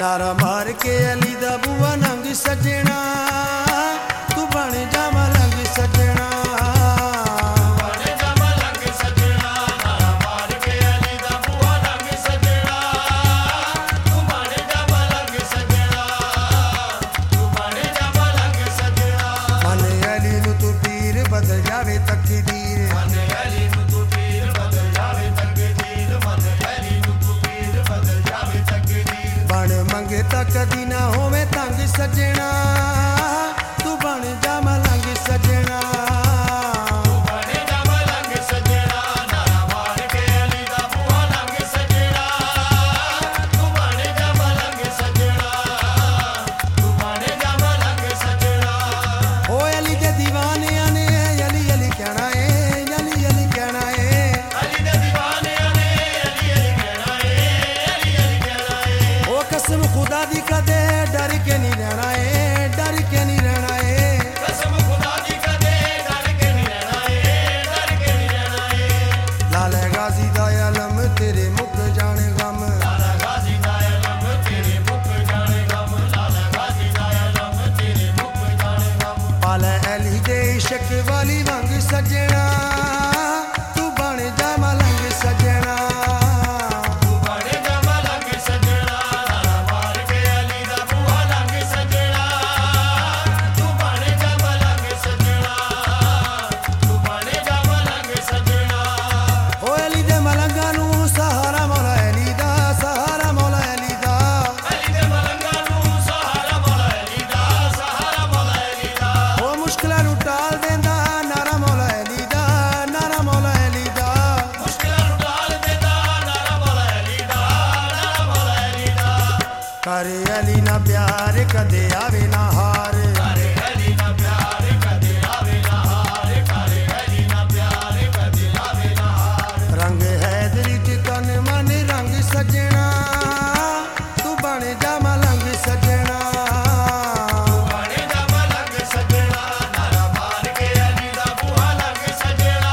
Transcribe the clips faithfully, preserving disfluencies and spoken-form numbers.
नारा मार के अली दा बुआ नंग सजना तू बन जा मलंग सजना बन जा मलंग सजना नारा मार के अली दा बुआ नंग सजना तू बन जा मलंग सजना तू बन जा मलंग सजना मन अली नू तू पीर बदल जावे तकदीर मन अली नू तू पीर बदल जावे तकदीर मन अली नू तू पीर बदल जावे तकदीर बन मंगे तक कदी ना होवे तंग सजना तू बन जा मलंग सजना तू बन जा मलंग सजना नारा मार के अली दा बुआ नंग सजना तू बन जा मलंग सजना तू बन जा मलंग सजना ओ अली दे दीवाने ने अली अली कहना है अली अली कहना है अली दे दीवाने ने अली अली कहना है अली अली कहना है ओ कसम खुदा दी कदे डर के नहीं रहना है डर के नहीं रहना है कसम खुदा दी कदे डर के नहीं रहना है डर के नहीं रहना है लाल गाजी दा अलम तेरे मुख जाने गम लाला गाजी दा अलम तेरे मुख जाने गम लाला गाजी दा अलम तेरे मुख जाने गम पाल अली दे इश्क वाली वंग सजना तू बन जा मलंग सजना तू बन जा मलंग सजना नारा मार के अली दा बुआ नंग सजना तू बन जा मलंग सजना तू बन जा मलंग सजना ओ अली दे मलंगा नू सहारा मौला अली दा सहारा मौला अली दा अली दे मलंगा नू सहारा मौला अली दा सहारा मौला अली दा ओ मुश्किलां नू टाल देंदा नारा मौला अली दा नारा मौला अली दा मुश्किलां नू टाल देंदा नारा मौला अली दा नारा मौला अली दा कर अली ना प्यार कदे आवे ना हार करे अली ना प्यार कदे आवे ना हार करे अली ना प्यार कदे आवे ना हार रंग हैदरी च तन मन रंग सजना तू बन जा मलंग सजना तू बन जा मलंग सजना नारा मार के अली दा बुआ नंग सजना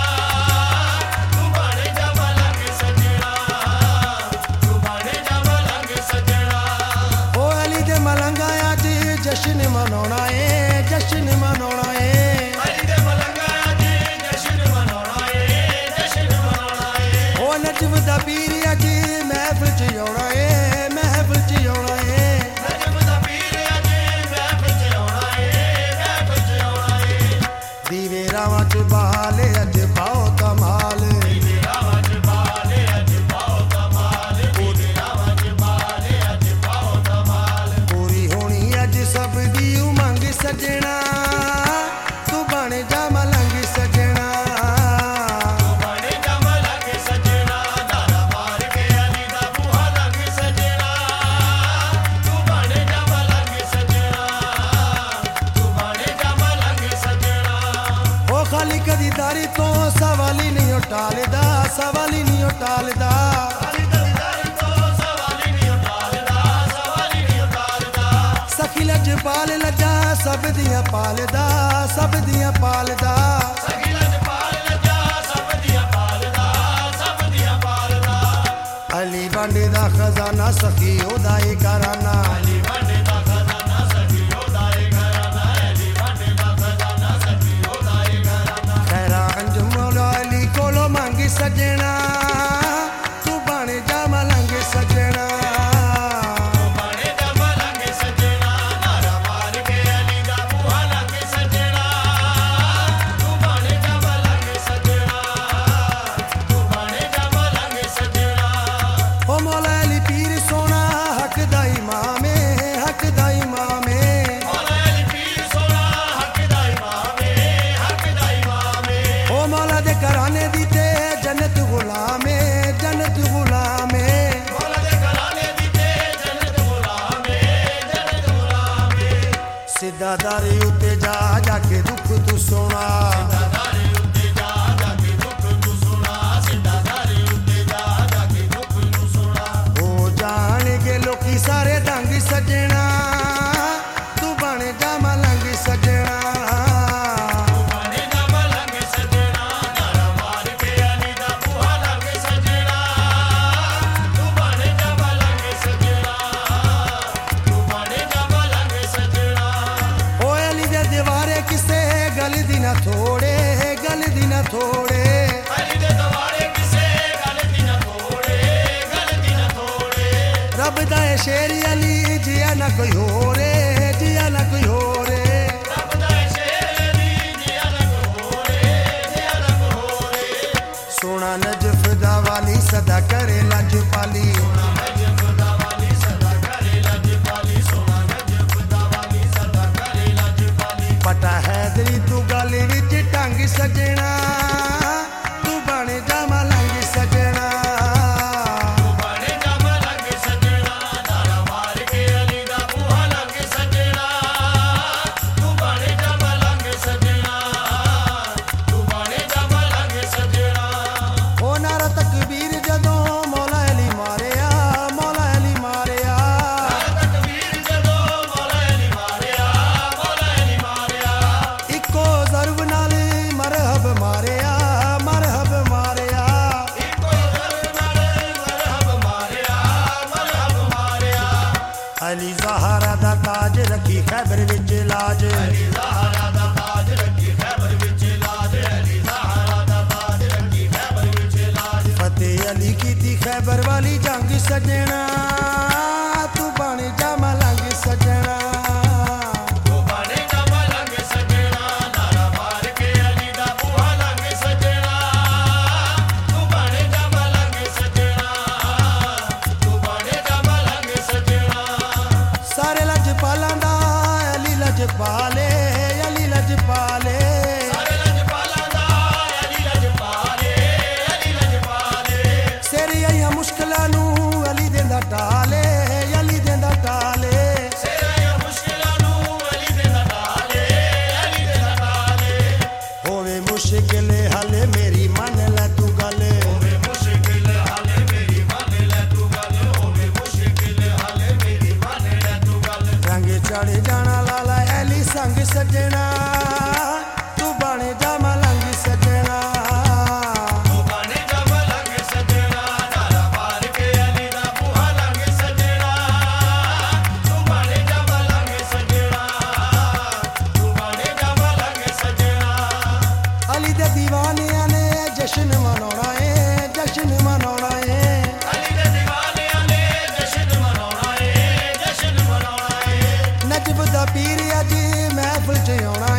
तू बन जा मलंग सजना तू बन जा मलंग सजना ओ अली दे मलंगा अज जश्न मनाउणा है जश्न मनाउणा है अली दे मलंगा अज जश्न मनाउणा है जश्न मनाउणा है ओ नजम दा पीर अज महफिल च आउणा है महफिल च आउणा है नजम दा पीर अज महफिल च आउणा है महफिल च आउणा है दीवे रावां च बहाल अज पाओ कमाल तेरे रावां च बाले अज पाओ कमाल तेरे रावां च बाले अज पाओ कमाल पूरी होनी अज सब दी उमंग सजना तू बन जा मलंग सजना तू बन जा मलंग सजना नारा मार के अली दा बुआ नंग सजना तू बन जा मलंग सजना तू बन जा मलंग सजना ओ खाली कदी दारी तो सवाली नहीं टालदा सवाली नहीं टालदा अली दा दीदार तो सवाली नहीं उतारदा सवाली नहीं उतारदा सखी लज पाल लजा सब दियां पालदा सब दियां पालदा सखी लज पाल लजा सब दियां पालदा सब दियां पालदा अली बांडे दा खजाना सखी ओदा ही कराना अली बांडे दा खजाना सखी ओदा ए घराना अली बांडे दा खजाना सखी ओदा ए घराना खैरा अंजुम मौला अली कोलो मंग सजना तू बन जा मलंग सजना तू बन जा मलंग सजना नारा मार के अली दा बुआ नंग सजना तू बन जा मलंग सजना तू बन जा मलंग सजना ओ मौला अली पीर सोना हक दा इमाम है हक दा इमाम है मौला अली पीर सोना हक दा इमाम है हक दा इमाम है ओ मौला दे घराने दी ते जन्नत गुलाम है जन्नत गुलाम है मौला दे घराने दी ते जन्नत गुलाम है जन्नत गुलाम है सिद्धा दारी उत्ते जा जाके दुख तू सोना दादारी उत्ते जा जाके दुख तू सुना सिद्धा दारी उत्ते जा जाके दुख तू सुना ओ जान के लोकी सारे दंग सजना तू बन जा मलंग सजना तू बन जा मलंग सजना नारा मार के अली दा बुआ नंग सजना तू बन जा मलंग सजना ਨਾ ਥੋੜੇ ਗੱਲ ਦੀ ਨਾ ਥੋੜੇ ਅਲੀ ਦੇ ਦਵਾਰੇ ਕਿਸੇ ਗੱਲ ਦੀ ਨਾ ਥੋੜੇ ਗੱਲ ਦੀ ਨਾ ਥੋੜੇ ਰੱਬ ਦਾ ਇਹ ਸ਼ੇਰ ਅਲੀ ਜਿਆ ਨਾ ਕੋਈ ਹੋਰੇ ਜਿਆ ਨਾ ਕੋਈ ਹੋਰੇ ਰੱਬ ਦਾ ਇਹ ਸ਼ੇਰ ਅਲੀ ਜਿਆ ਨਾ ਕੋਈ ਹੋਰੇ ਜਿਆ ਨਾ ਕੋਈ ਹੋਰੇ ਸੋਹਣਾ ਨਜਫ ਦਾ ਵਾਲੀ ਸਦਾ ਕਰੇ ਲੰਜ ਪਾਲੀ ਸੋਹਣਾ ਨਜਫ ਦਾ ਵਾਲੀ ਸਦਾ ਕਰੇ ਲੰਜ ਪਾਲੀ ਸੋਹਣਾ ਨਜਫ ਦਾ ਵਾਲੀ ਸਦਾ ਕਰੇ ਲੰਜ ਪਾਲੀ ਪਟਾ ਹੈਦਰੀ ਤੂੰ ਗੱਲ ਵਿੱਚ ਢੰਗ ਸਜਣਾ ਤੂੰ ਬਣ ਜਾ ਮਲੰਗ ਸਜਣਾ ਤੂੰ ਬਣ ਜਾ ਮਲੰਗ ਸਜਣਾ ਧਾਰਾ ਮਾਰ ਕੇ ਅਲੀ ਦਾ ਬੂਹਾ ਲੰਘ ਸਜਣਾ ਤੂੰ ਬਣ ਜਾ ਮਲੰਗ ਸਜਣਾ ਤੂੰ ਬਣ ਜਾ ਮਲੰਗ ਸਜਣਾ ਉਹ ਨਾਰਾ ਤਕਬੀਰ ਜਦੋਂ ਮੌਲਾ ਅਲੀ ਮਾਰਿਆ ਮੌਲਾ ਅਲੀ ਮਾਰਿਆ ਤਕਬੀਰ ਜਦੋਂ ਮੌਲਾ ਅਲੀ ਮਾਰਿਆ ਮੌਲਾ ਅਲੀ ਮਾਰਿਆ ਇੱਕੋ ਜ਼ਰਬ ਨਾਲ ਮਰਹਬ ਮਾਰਿਆ ਮਰਹਬ ਮਾਰਿਆ ਇੱਕੋ ਜ਼ਰਬ ਨਾਲ ਮਰਹਬ ਮਾਰਿਆ ਮਰਹਬ ਮਾਰਿਆ ਅਲੀ ਜ਼ਹਰਾ ਦਾ ਤਾਜ ਰੱਖੀ ਖੈਬਰ ਵਿੱਚ ਲਾਜ ਅਲੀ ਜ਼ਹਰਾ ਦਾ ਤਾਜ ਰੱਖੀ ਖੈਬਰ ਵਿੱਚ ਲਾਜ ਅਲੀ ਜ਼ਹਰਾ ਦਾ ਤਾਜ ਰੱਖੀ ਖੈਬਰ ਵਿੱਚ ਲਾਜ ਫਤਿਹ ਅਲੀ ਕੀਤੀ ਖੈਬਰ ਵਾਲੀ ਜੰਗ ਸਜਣਾ ਤੂੰ ਬਣ ਜਾ ਮਲੰਗ ਸਜਣਾ ਤੂੰ ਬਣ ਜਾ ਮਲੰਗ ਸਜਣਾ ਨਾਰਾ ਮਾਰ ਕੇ ਅਲੀ ਦਾ ਬੂਹਾ ਲੰਘ ਸਜਣਾ ਤੂੰ ਬਣ ਜਾ ਮਲੰਗ ਸਜਣਾ ਤੂੰ ਬਣ ਜਾ ਮਲੰਗ ਸਜਣਾ ਸਾਰੇ ਲਜਪਾਲਾਂ ਦਾ ਅਲੀ ਲਜਪਾਲੇ ਅਲੀ ਲਜਪਾਲੇ ਸਾਰੇ ਲਜਪਾਲਾਂ ਦਾ ਅਲੀ ਲਜਪਾਲੇ ਅਲੀ ਲਜਪਾਲੇ ਸੇਰੀ ਆਈਆਂ ਮੁਸ਼ਕਲਾਂ ਨੂੰ ਅਲੀ ਦਿੰਦਾ ਟਾਲੇ ਅਲੀ ਦਿੰਦਾ ਟਾਲੇ ਸੇਰੀਆਂ ਮੁਸ਼ਕਿਲਾਂ ਨੂੰ ਅਲੀ ਦੇ ਨਾਲੇ ਅਲੀ ਦੇ ਨਾਲੇ ਹੋਵੇ ਮੁਸ਼ਕਿਲ ਹੱਲ ਮੇਰੀ ਮੰਨ ਲੈ ਤੂੰ ਗੱਲ ਹੋਵੇ ਮੁਸ਼ਕਿਲ ਹਾਲੇ ਮੇਰੀ ਮੰਨ ਲੈ ਤੂੰ ਗੱਲ ਹੋਵੇ ਮੁਸ਼ਕਿਲ ਹਾਲੇ ਮੇਰੀ ਮੰਨ ਲੈ ਤੂੰ ਗੱਲ ਰੰਗ ਚੜ ਜਾਣਾ ਲਾਲਾ ਅਲੀ ਸੰਗ ਸਜਣਾ ਤੂੰ ਬਣ ਜਾ ਮਲੰਗ ਸਜਣਾ ਤੂੰ ਬਣ ਜਾ ਮਲੰਗ ਸਜਣਾ ਨਾਰਾ ਮਾਰ ਕੇ ਅਲੀ ਦਾ ਬੂਹਾ ਲੰਘ ਸਜਣਾ ਤੂੰ ਬਣ ਜਾ ਮਲੰਗ ਸਜਣਾ ਤੂੰ ਬਣ ਜਾ ਮਲੰਗ ਸਜਣਾ ਅਲੀ ਦੇ ਦੀਵਾਨਿਆਂ ਨੇ ਜਸ਼ਨ ਮਨਾਉਣਾ ਏ ਜਸ਼ਨ ਮਨਾਉਣਾ ਏ ਅਲੀ ਦੇ ਦੀਵਾਨਿਆਂ ਨੇ ਜਸ਼ਨ ਮਨਾਉਣਾ ਏ ਜਸ਼ਨ ਮਨਾਉਣਾ ਏ ਨਜਬ ਦਾ ਪੀਰ ਅੱਜ ਮਹਿਫਲ ਚ ਆਉਣਾ